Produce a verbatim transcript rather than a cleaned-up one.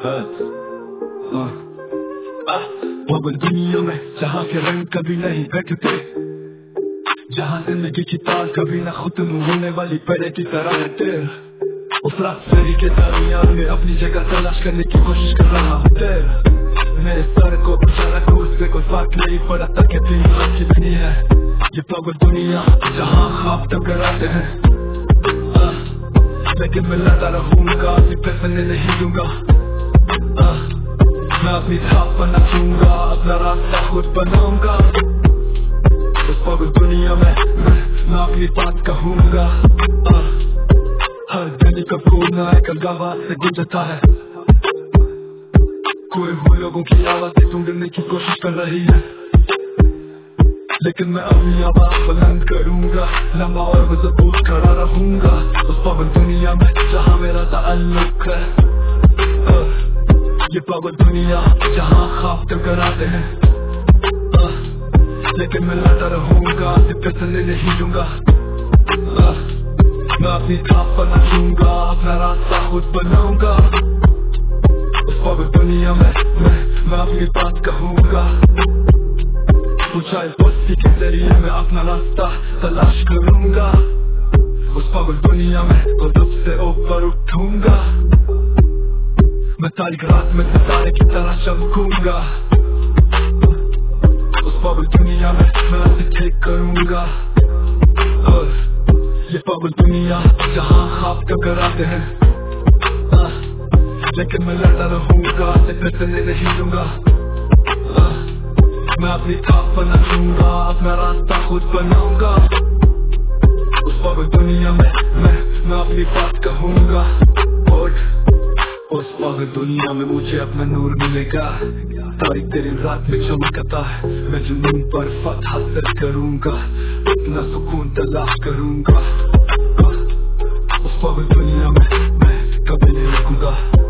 पागल दुनिया में जहाँ के रंग कभी नहीं घटते, जहाँ जिंदगी की तार कभी न खत्म होने वाली पेड़े की तरह है तेरा। उस रास्ते के दरमियान में अपनी जगह तलाश करने की कोशिश कर रहा हूँ तेरा। मेरे सर को बेचारा को उससे कोई फर्क नहीं पड़ा था कि तेरी बात कितनी है। ये पागल दुनिया जहाँ ख्वाब टकराते हैं, लेकिन मैं लड़ता रहूंगा, फिसलने नहीं दूंगा। मैं अपनी छाप बना दूंगा, अपना रास्ता खुद बनाऊंगा। उस पागल दुनिया में मैं, मैं अपनी बात कहूंगा। हर गली का कोना एक आवाज से गुजरता है, कोई हुए लोगों की आवाज़ें ढूंढने की कोशिश कर रही है, लेकिन मैं अपनी आवाज बुलंद करूंगा, लंबा और मजबूत खड़ा रहूंगा। उस पागल दुनिया में जहाँ मेरा ताल्लुक है, ये पागल दुनिया जहाँ ख्वाब टकराते हैं, लेकिन मैं लड़ता रहूंगा, फिसलने नहीं दूंगा। मैं अपनी छाप बना दूंगा, अपना रास्ता खुद बनाऊंगा। उस पागल दुनिया में मैं, मैं अपनी बात कहूंगा। ऊंचाई बस्ती के जरिए मैं अपना रास्ता तलाश करूंगा। उस पागल दुनिया में तो सबसे ऊपर उठूंगा। मैं तारीख रात में सितारे की तरह चमकूंगा। उस पागल दुनिया में मैं उसे ठीक करूंगा। और ये पागल दुनिया जहाँ ख्वाब टकराते हैं, लेकिन मैं लड़ता रहूंगा, फिसलने नहीं दूंगा। मैं अपनी छाप बना दूंगा, अपना रास्ता खुद बनाऊंगा। उस पागल दुनिया में मैं, मैं अपनी बात कहूंगा। और उस पागल दुनिया में मुझे अपना नूर मिलेगा, तारीख तेरी रात में चमकता है। मैं जुनून पर फतह हासिल करूंगा, अपना सुकून तलाश करूंगा। उस पागल दुनिया में मैं कभी नहीं रुकूंगा।